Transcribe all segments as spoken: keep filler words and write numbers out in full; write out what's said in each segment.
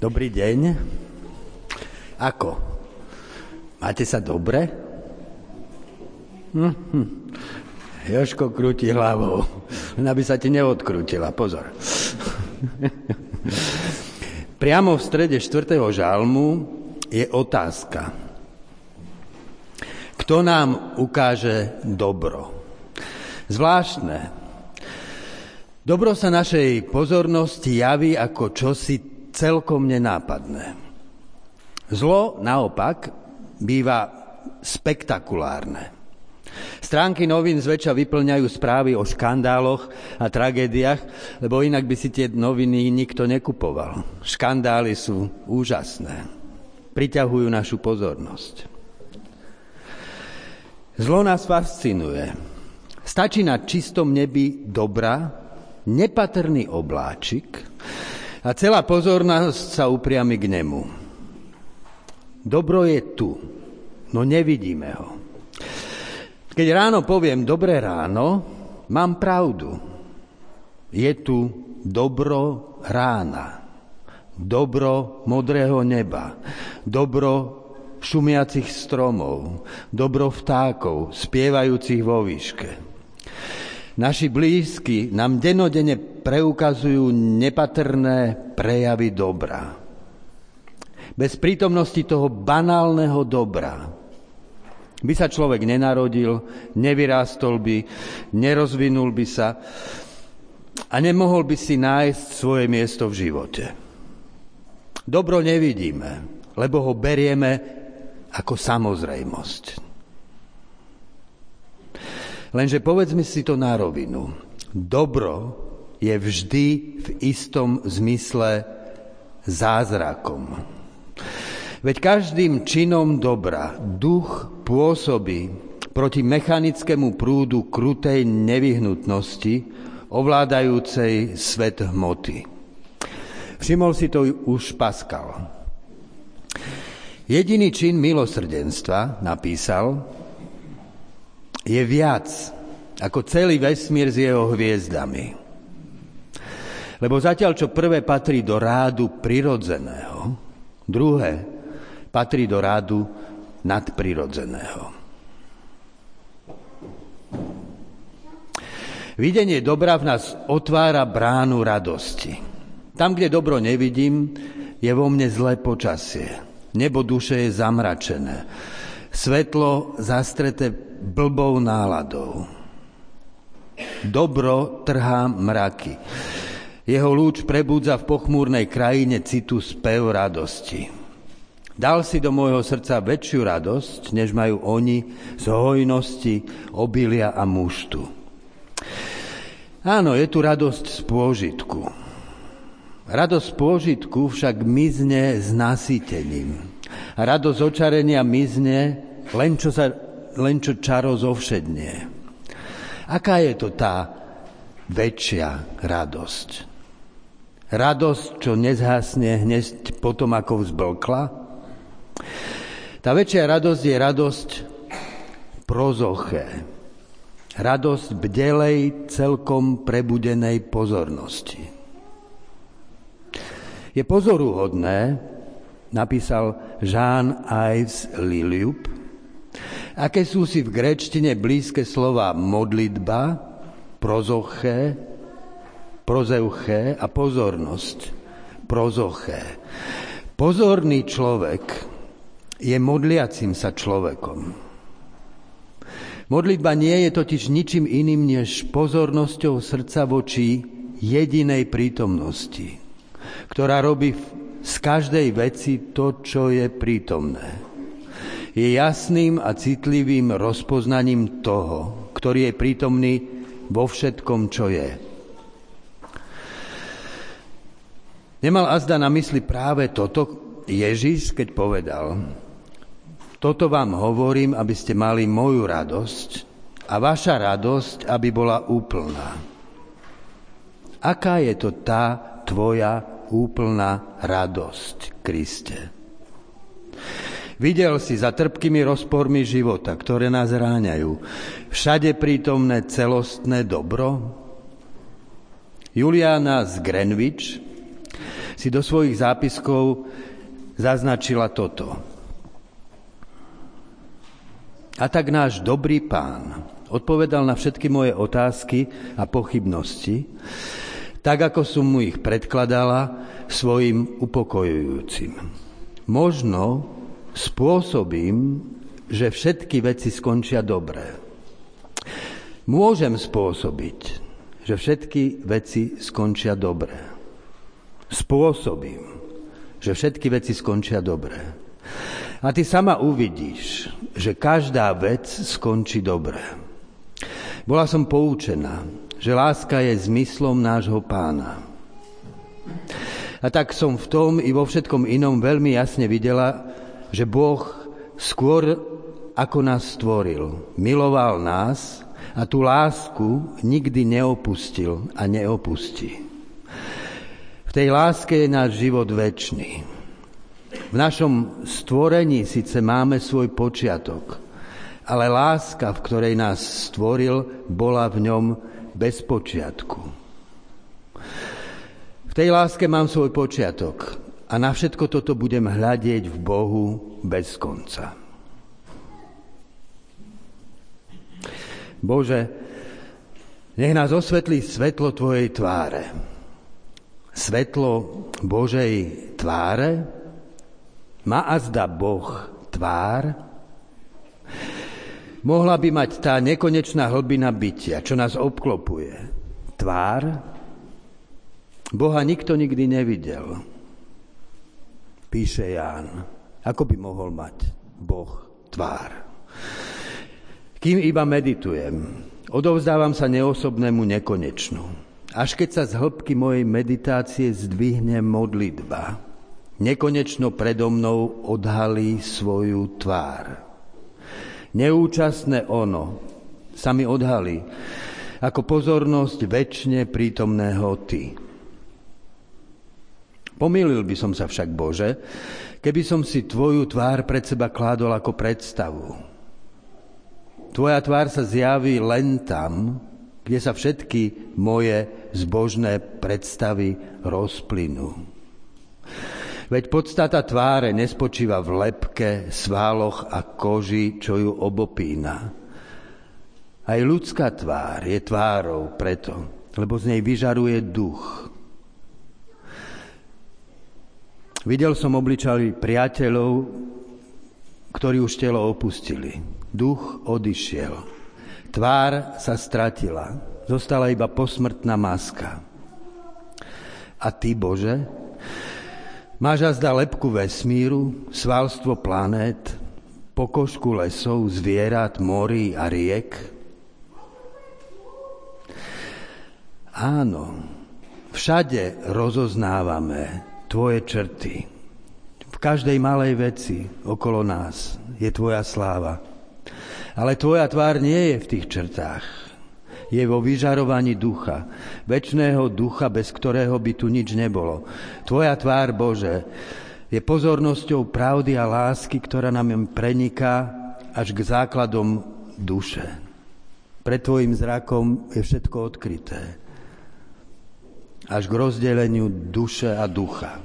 Dobrý deň. Ako? Máte sa dobre? Hm, hm. Jožko krúti hlavou. Len aby sa ti neodkrútila. Pozor. Priamo v strede štvrtého žalmu je otázka. Kto nám ukáže dobro? Zvláštne. Dobro sa našej pozornosti javí ako čosi celkom nenápadné. Zlo, naopak, býva spektakulárne. Stránky novín zväčša vyplňajú správy o škandáloch a tragédiách, lebo inak by si tie noviny nikto nekupoval. Škandály sú úžasné. Priťahujú našu pozornosť. Zlo nás fascinuje. Stačí na čistom nebi dobra, nepatrný obláčik a celá pozornosť sa upriami k nemu. Dobro je tu, no nevidíme ho. Keď ráno poviem dobré ráno, mám pravdu. Je tu dobro rána, dobro modrého neba, dobro šumiacich stromov, dobro vtákov, spievajúcich vo výške. Naši blízki nám denodene preukazujú nepatrné prejavy dobra. Bez prítomnosti toho banálneho dobra by sa človek nenarodil, nevyrástol by, nerozvinul by sa a nemohol by si nájsť svoje miesto v živote. Dobro nevidíme, lebo ho berieme ako samozrejmosť. Lenže povedzme si to na rovinu. Dobro je vždy v istom zmysle zázrakom. Veď každým činom dobra duch pôsobí proti mechanickému prúdu krutej nevyhnutnosti, ovládajúcej svet hmoty. Všimol si to už Pascal. Jediný čin milosrdenstva, napísal, je viac ako celý vesmír s jeho hviezdami. Lebo zatiaľ, čo prvé patrí do rádu prirodzeného, druhé patrí do rádu nadprirodzeného. Videnie dobra v nás otvára bránu radosti. Tam, kde dobro nevidím, je vo mne zlé počasie. Nebo duše je zamračené. Svetlo zastreté blbou náladou. Dobro trhá mraky. Jeho lúč prebúdza v pochmúrnej krajine citu spev radosti. Dal si do môjho srdca väčšiu radosť, než majú oni z hojnosti, obilia a muštu. Áno, je tu radosť z pôžitku. Radosť z pôžitku však mizne s nasýtením. A radosť očarenia mizne, len čo, sa, len čo čaro zovšednie. Aká je to tá väčšia radosť? Radosť, čo nezhasne hneď potom, ako vzblkla? Tá väčšia radosť je radosť prozoché. Radosť bdelej, celkom prebudenej pozornosti. Je pozoruhodné, napísal Jean-Yves Liliup, aké sú si v gréčtine blízke slova modlitba, prozoché, prozeuché a pozornosť, prozoché. Pozorný človek je modliacim sa človekom. Modlitba nie je totiž ničím iným než pozornosťou srdca voči jedinej prítomnosti, ktorá robí z každej veci to, čo je prítomné. Je jasným a citlivým rozpoznaním toho, ktorý je prítomný vo všetkom, čo je. Nemal azda na mysli práve toto Ježiš, keď povedal: toto vám hovorím, aby ste mali moju radosť a vaša radosť, aby bola úplná. Aká je to tá tvoja úplná radosť, Kriste? Videl si za trpkými rozpormi života, ktoré nás ráňajú, všade prítomné celostné dobro? Juliana z Greenwich si do svojich zápiskov zaznačila toto. A tak náš dobrý Pán odpovedal na všetky moje otázky a pochybnosti, tak ako som mu ich predkladala svojim upokojujúcim. Možno spôsobím, že všetky veci skončia dobre. Môžem spôsobiť, že všetky veci skončia dobre. Spôsobím, že všetky veci skončia dobre. A ty sama uvidíš, že každá vec skončí dobre. Bola som poučená, že láska je zmyslom nášho Pána. A tak som v tom i vo všetkom inom veľmi jasne videla, že Boh skôr ako nás stvoril, miloval nás a tú lásku nikdy neopustil a neopustí. V tej láske je náš život večný. V našom stvorení síce máme svoj počiatok, ale láska, v ktorej nás stvoril, bola v ňom bez počiatku. V tej láske mám svoj počiatok a na všetko toto budem hľadieť v Bohu bez konca. Bože, nech nás osvetlí svetlo Tvojej tváre. Svetlo Božej tváre? Má azda Boh tvár? Mohla by mať tá nekonečná hlbina bytia, čo nás obklopuje. Tvár? Boha nikto nikdy nevidel. Píše Ján. Ako by mohol mať Boh tvár? Kým iba meditujem, odovzdávam sa neosobnému nekonečnú. Až keď sa z hĺbky mojej meditácie zdvihne modlitba, nekonečno predo mnou odhalí svoju tvár. Neúčastné ono sa mi odhalí ako pozornosť večne prítomného Ty. Pomýlil by som sa však, Bože, keby som si Tvoju tvár pred seba kládol ako predstavu. Tvoja tvár sa zjaví len tam, kde sa všetky moje zbožné predstavy rozplynú. Veď podstata tváre nespočíva v lebke, sváloch a koži, čo ju obopína. Aj ľudská tvár je tvárou preto, lebo z nej vyžaruje duch. Videl som obličaji priateľov, ktorí už telo opustili. Duch odišiel. Tvár sa stratila. Zostala iba posmrtná maska. A Ty, Bože, máš azda lebku vesmíru, svalstvo planét, pokožku lesov, zvierat, morí a riek? Áno, všade rozoznávame Tvoje črty. V každej malej veci okolo nás je Tvoja sláva. Ale Tvoja tvár nie je v tých črtách. Je vo vyžarovaní ducha. Večného ducha, bez ktorého by tu nič nebolo. Tvoja tvár, Bože, je pozornosťou pravdy a lásky, ktorá nám preniká až k základom duše. Pred Tvojim zrakom je všetko odkryté. Až k rozdeleniu duše a ducha.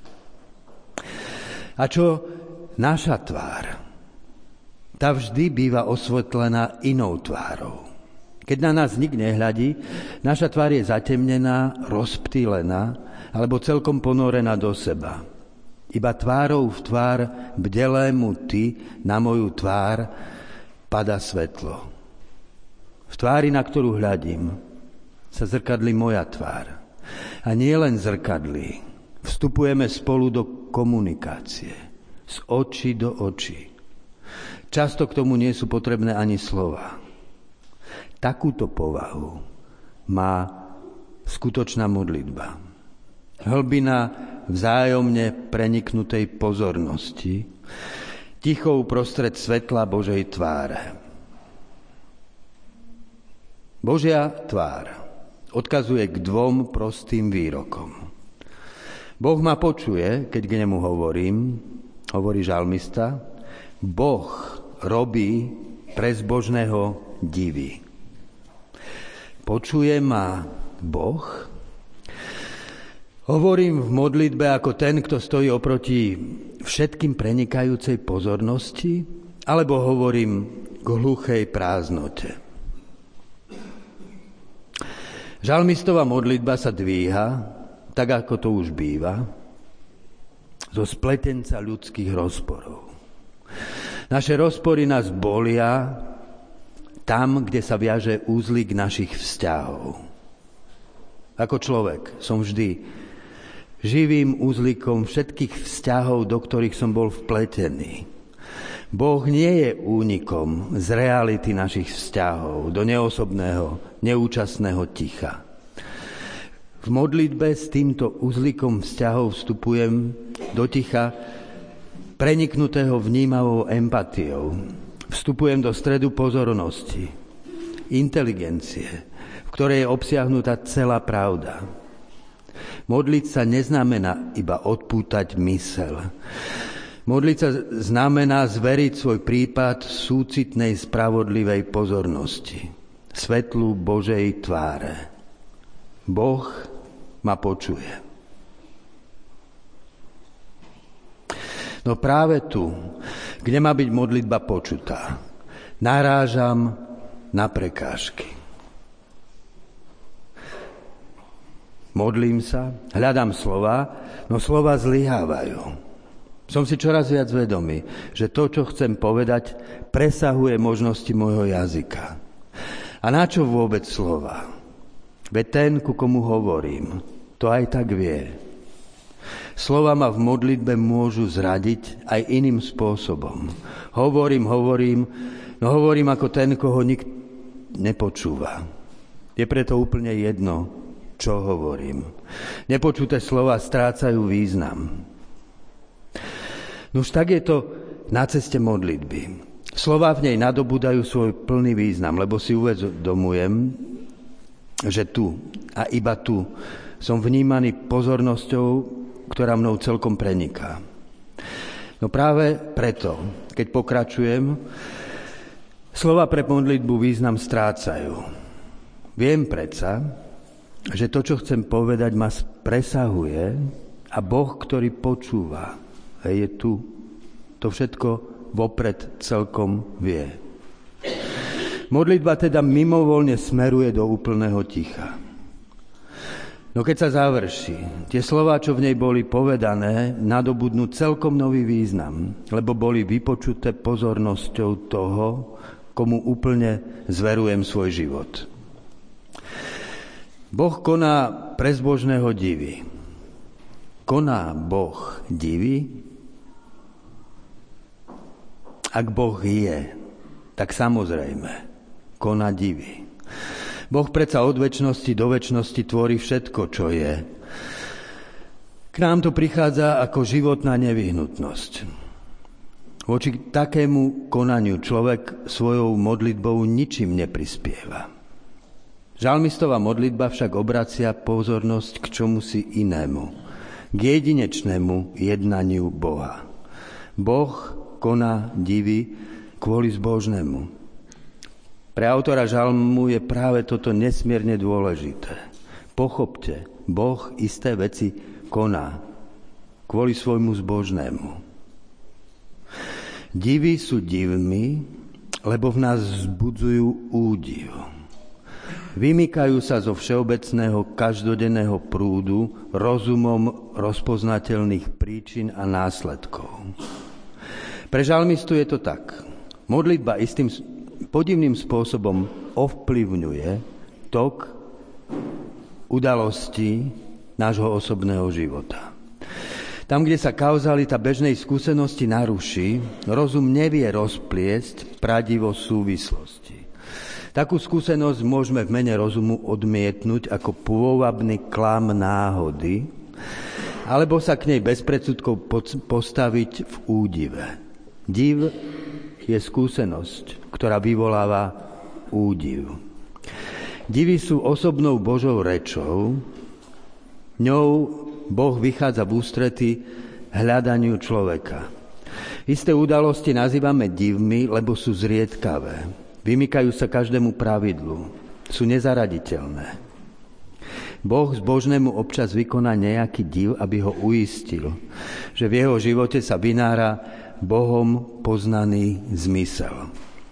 A čo naša tvár? Tá vždy býva osvetlená inou tvárou. Keď na nás nik nehľadí, naša tvár je zatemnená, rozptýlená alebo celkom ponorená do seba. Iba tvárou v tvár bdelému Ty na moju tvár pada svetlo. V tvári, na ktorú hľadím, sa zrkadlí moja tvár. A nie len zrkadlí. Vstupujeme spolu do komunikácie. Z očí do očí. Často k tomu nie sú potrebné ani slova. Takúto povahu má skutočná modlitba. Hlbina vzájomne preniknutej pozornosti, tichou prostred svetla Božej tváre. Božia tvár odkazuje k dvom prostým výrokom. Boh ma počuje, keď k nemu hovorím, hovorí žalmista, Boh robí pre zbožného divy. Počuje ma Boh? Hovorím v modlitbe ako ten, kto stojí oproti všetkým prenikajúcej pozornosti, alebo hovorím k hluchej prázdnote. Žalmistová modlitba sa dvíha, tak ako to už býva, zo spletenca ľudských rozporov. Naše rozpory nás bolia tam, kde sa viaže úzlik našich vzťahov. Ako človek som vždy živým úzlikom všetkých vzťahov, do ktorých som bol vpletený. Boh nie je únikom z reality našich vzťahov, do neosobného, neúčastného ticha. V modlitbe s týmto uzlikom vzťahov vstupujem do ticha preniknutého vnímavou empatiou. Vstupujem do stredu pozornosti, inteligencie, v ktorej je obsiahnutá celá pravda. Modliť sa neznamená iba odpútať myseľ. Modliť sa znamená zveriť svoj prípad súcitnej spravodlivej pozornosti, svetlu Božej tváre. Boh ma počuje. No práve tu, kde má byť modlitba počutá, narážam na prekážky. Modlím sa, hľadám slova, no slova zlyhávajú. Som si čoraz viac vedomý, že to, čo chcem povedať, presahuje možnosti môjho jazyka. A na čo vôbec slova? Veď ten, ku komu hovorím, to aj tak vie. Slova ma v modlitbe môžu zradiť aj iným spôsobom. Hovorím, hovorím, no hovorím ako ten, koho nik nepočúva. Je preto úplne jedno, čo hovorím. Nepočuté slova strácajú význam. Nuž tak je to na ceste modlitby. Slová v nej nadobúdajú svoj plný význam, lebo si uvedomujem, že tu a iba tu som vnímaný pozornosťou, ktorá mnou celkom preniká. No práve preto, keď pokračujem, slova pre modlitbu význam strácajú. Viem predsa, že to, čo chcem povedať, ma presahuje a Boh, ktorý počúva, je tu. To všetko vopred celkom vie. Modlitba teda mimovoľne smeruje do úplného ticha. No keď sa završí, tie slová, čo v nej boli povedané, nadobudnú celkom nový význam, lebo boli vypočuté pozornosťou toho, komu úplne zverujem svoj život. Boh koná pre zbožného divy. Koná Boh divy? Ak Boh je, tak samozrejme koná divy. Boh predsa od večnosti do večnosti tvorí všetko, čo je. K nám to prichádza ako životná nevyhnutnosť. Voči takému konaniu človek svojou modlitbou ničím neprispieva. Žalmistová modlitba však obracia pozornosť k čomusi inému, k jedinečnému jednaniu Boha. Boh koná divy kvôli zbožnému. Pre autora žalmu je práve toto nesmierne dôležité. Pochopte, Boh isté veci koná kvôli svojmu zbožnému. Divy sú divmi, lebo v nás vzbudzujú údiv. Vymykajú sa zo všeobecného každodenného prúdu rozumom rozpoznateľných príčin a následkov. Pre žalmistu je to tak. Modlitba istým podivným spôsobom ovplyvňuje tok udalostí nášho osobného života. Tam, kde sa kauzalita bežnej skúsenosti naruší, rozum nevie rozpliesť pradivo súvislosti. Takú skúsenosť môžeme v mene rozumu odmietnúť ako pôvabný klam náhody, alebo sa k nej bez predsudkov postaviť v údive. Div je skúsenosť, ktorá vyvoláva údiv. Divy sú osobnou Božou rečou, ňou Boh vychádza v ústrety hľadaniu človeka. Isté udalosti nazývame divmi, lebo sú zriedkavé. Vymykajú sa každému pravidlu. Sú nezaraditeľné. Boh zbožnému občas vykoná nejaký div, aby ho uistil, že v jeho živote sa vynára Bohom poznaný zmysel.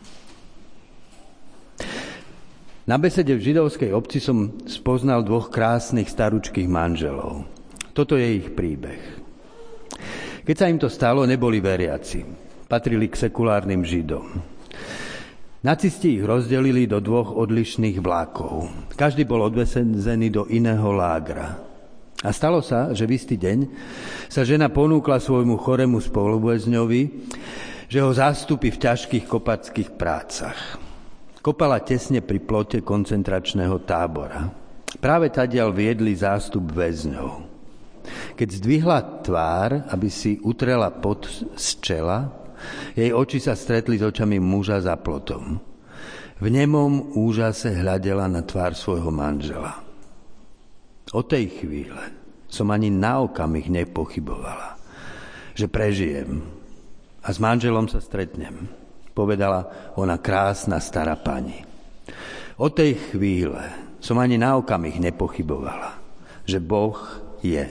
Na besede v židovskej obci som spoznal dvoch krásnych staručkých manželov. Toto je ich príbeh. Keď sa im to stalo, neboli veriaci. Patrili k sekulárnym Židom. Nacisti ich rozdelili do dvoch odlišných vlákov. Každý bol odvesený do iného lágra. A stalo sa, že v istý deň sa žena ponúkla svojmu chorému spoluväzňovi, že ho zastúpi v ťažkých kopackých prácach. Kopala tesne pri plote koncentračného tábora. Práve tadiaľ viedli zástup väzňov. Keď zdvihla tvár, aby si utrela pot z čela, jej oči sa stretli s očami muža za plotom. V nemom úžase hľadela na tvár svojho manžela. Od tej chvíle som ani na okamih nepochybovala, že prežijem a s manželom sa stretnem, povedala ona krásna stará pani. Od tej chvíle som ani na okamih nepochybovala, že Boh je.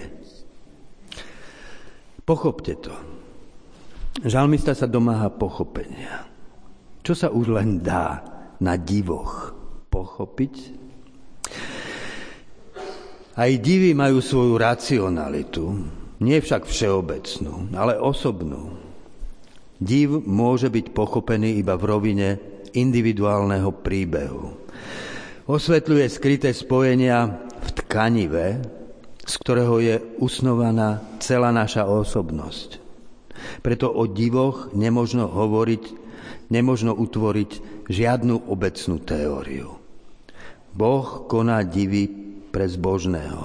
Pochopte to. Žalmista sa domáha pochopenia. Čo sa už len dá na divoch pochopiť? Aj divy majú svoju racionalitu, nie však všeobecnú, ale osobnú. Div môže byť pochopený iba v rovine individuálneho príbehu. Osvetľuje skryté spojenia v tkanive, z ktorého je usnovaná celá naša osobnosť. Preto o divoch nemožno hovoriť, nemožno utvoriť žiadnu obecnú teóriu. Boh koná divy pre zbožného.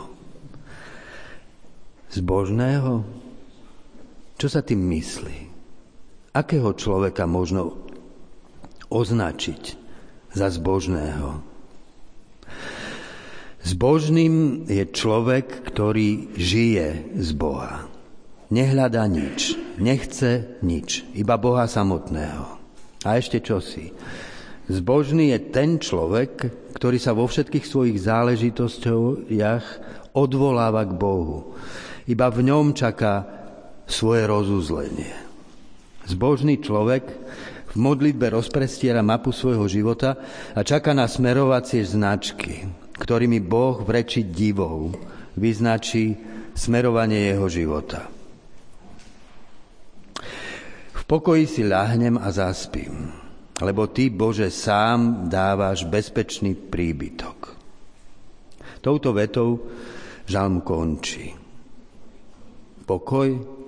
Zbožného? Čo sa tým myslí? Akého človeka možno označiť za zbožného? Zbožným je človek, ktorý žije z Boha. Nehľadá nič, nechce nič, iba Boha samotného. A ešte čosi. Zbožný je ten človek, ktorý sa vo všetkých svojich záležitostiach odvoláva k Bohu. Iba v ňom čaká svoje rozuzlenie. Zbožný človek v modlitbe rozprestiera mapu svojho života a čaká na smerovacie značky, ktorými Boh v reči divov vyznačí smerovanie jeho života. V pokoji si ľahnem a zaspím, lebo Ty, Bože, sám dávaš bezpečný príbytok. Touto vetou žalm končí. Pokoj?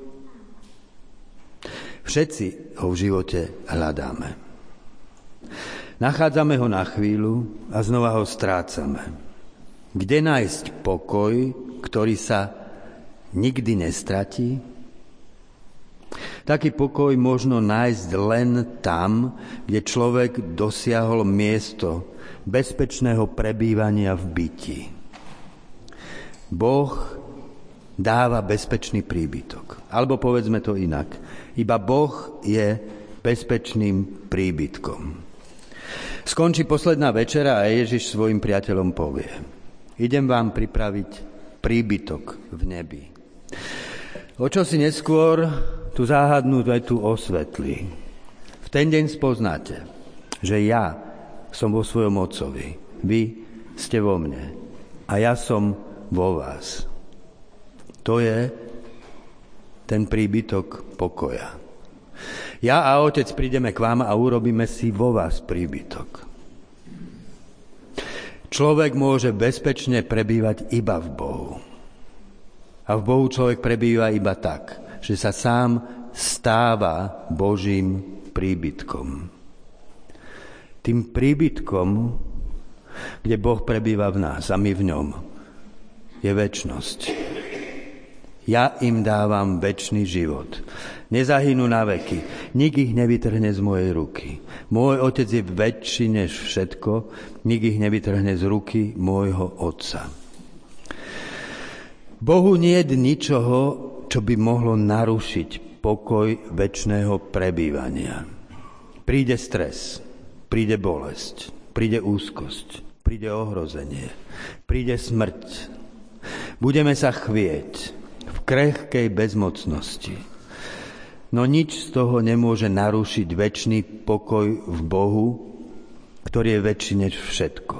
Všetci ho v živote hľadáme. Nachádzame ho na chvíľu a znova ho strácame. Kde nájsť pokoj, ktorý sa nikdy nestratí? Taký pokoj možno nájsť len tam, kde človek dosiahol miesto bezpečného prebývania v byti. Boh dáva bezpečný príbytok. Alebo povedzme to inak. Iba Boh je bezpečným príbytkom. Skončí posledná večera a Ježiš svojim priateľom povie: idem vám pripraviť príbytok v nebi. O čosi neskôr tú záhadnú vetu osvetlí. V ten deň spoznáte, že ja som vo svojom Otcovi, vy ste vo mne a ja som vo vás. To je ten príbytok pokoja. Ja a Otec prídeme k vám a urobíme si vo vás príbytok. Človek môže bezpečne prebývať iba v Bohu. A v Bohu človek prebýva iba tak, že sa sám stáva Božím príbytkom. Tým príbytkom, kde Boh prebýva v nás a my v ňom, je večnosť. Ja im dávam večný život. Nezahynú na veky. Nik ich nevytrhne z mojej ruky. Môj Otec je väčší než všetko. Nik ich nevytrhne z ruky môjho Otca. Bohu nie je ničoho, čo by mohlo narušiť pokoj večného prebývania. Príde stres, príde bolesť, príde úzkosť, príde ohrozenie, príde smrť. Budeme sa chvieť v krehkej bezmocnosti. No nič z toho nemôže narušiť večný pokoj v Bohu, ktorý je väčší než všetko.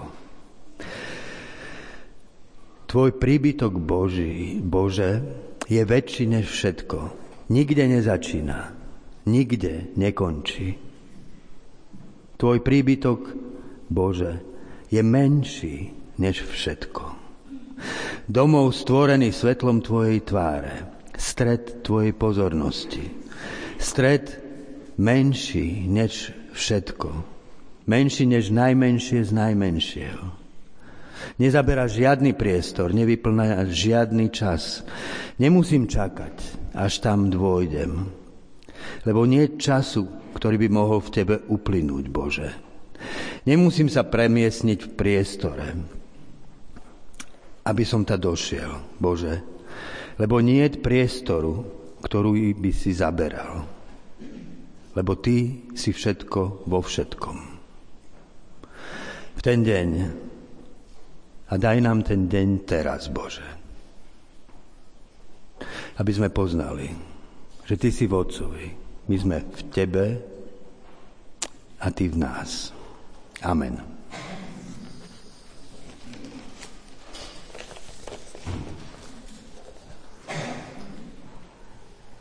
Tvoj príbytok Boží, Bože, je väčší než všetko. Nikde nezačína, nikde nekončí. Tvoj príbytok, Bože, je menší než všetko. Domov stvorený svetlom Tvojej tváre, stred Tvojej pozornosti, stred menší než všetko, menší než najmenšie z najmenšieho. Nezabera žiadny priestor, nevyplňa žiadny čas. Nemusím čakať, až tam dôjdem, lebo nie je času, ktorý by mohol v Tebe uplynúť, Bože. Nemusím sa premiesniť v priestore, aby som tam došiel, Bože, lebo nie je priestoru, ktorú by si zaberal, lebo Ty si všetko vo všetkom. V ten deň, a daj nám ten deň teraz, Bože, aby sme poznali, že Ty si v Otcovi, my sme v Tebe a Ty v nás. Amen.